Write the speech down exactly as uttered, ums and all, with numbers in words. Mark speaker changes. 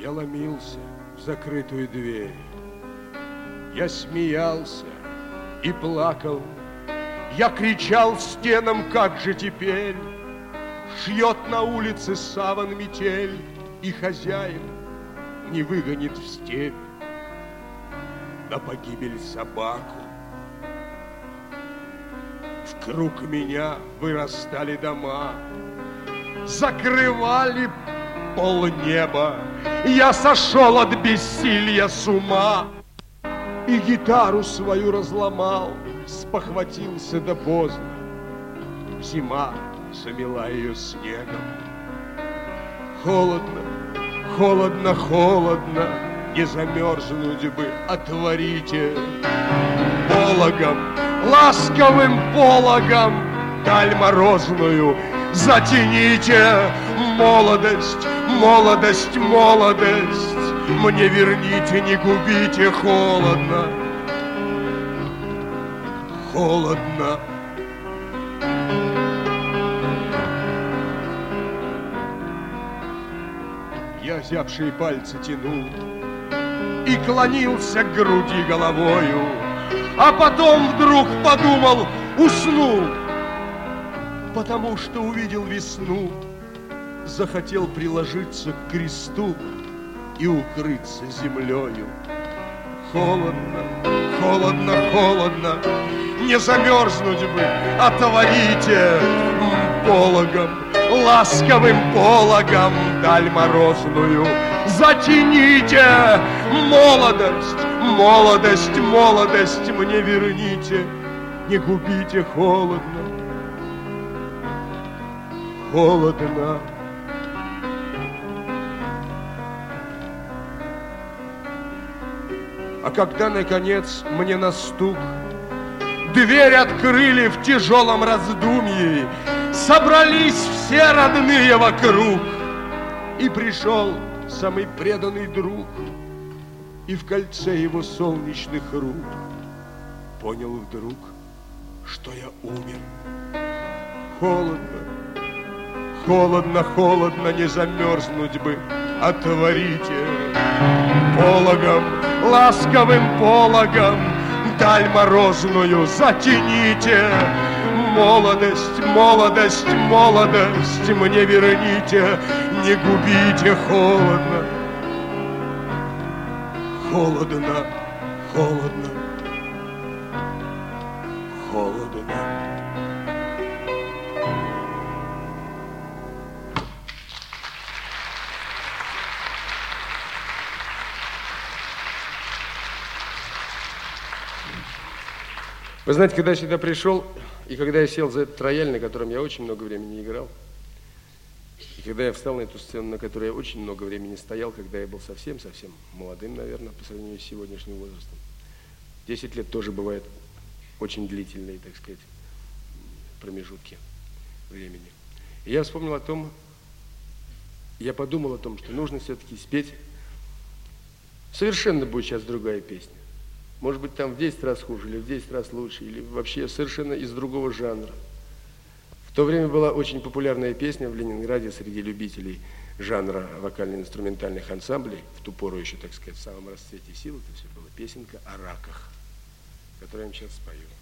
Speaker 1: Я ломился в закрытую дверь, я смеялся и плакал, я кричал стенам, как же теперь шьет на улице саван метель, и хозяин не выгонит в степь на погибель собаку. В круг меня вырастали дома, закрывали полнеба. Я сошел от бессилия с ума и гитару свою разломал, спохватился да поздно. Зима замела ее снегом. Холодно, холодно, холодно, не замерзнуть бы, отворите пологом, ласковым пологом даль морозную затяните. Молодость, молодость, молодость, мне верните, не губите. Холодно, холодно. Я зябшие пальцы тянул и клонился к груди головою, а потом вдруг подумал, уснул, потому что увидел весну, захотел приложиться к кресту и укрыться землею. Холодно, холодно, холодно, не замерзнуть бы, отворите пологом, ласковым пологом даль морозную затяните. Молодость, молодость, молодость, мне верните, не губите. Холодно, холодно. А когда, наконец, мне на стук дверь открыли в тяжелом раздумье, собрались все родные вокруг, и пришел самый преданный друг, и в кольце его солнечных рук понял вдруг, что я умер. Холодно, холодно, холодно, не замерзнуть бы, отворите пологом, ласковым пологом даль морозную затяните. Молодость, молодость, молодость, мне верните, не губите. Холодно, холодно, холодно, холодно. Вы знаете, когда я сюда пришел, и когда я сел за этот рояль, на котором я очень много времени играл, и когда я встал на эту сцену, на которой я очень много времени стоял, когда я был совсем-совсем молодым, наверное, по сравнению с сегодняшним возрастом. Десять лет тоже бывают очень длительные, так сказать, промежутки времени. И я вспомнил о том, я подумал о том, что нужно все-таки спеть. Совершенно будет сейчас другая песня. Может быть, там в десять раз хуже, или в десять раз лучше, или вообще совершенно из другого жанра. В то время была очень популярная песня в Ленинграде среди любителей жанра вокально-инструментальных ансамблей, в ту пору еще, так сказать, в самом расцвете сил, это все была песенка о раках, которую я вам сейчас спою.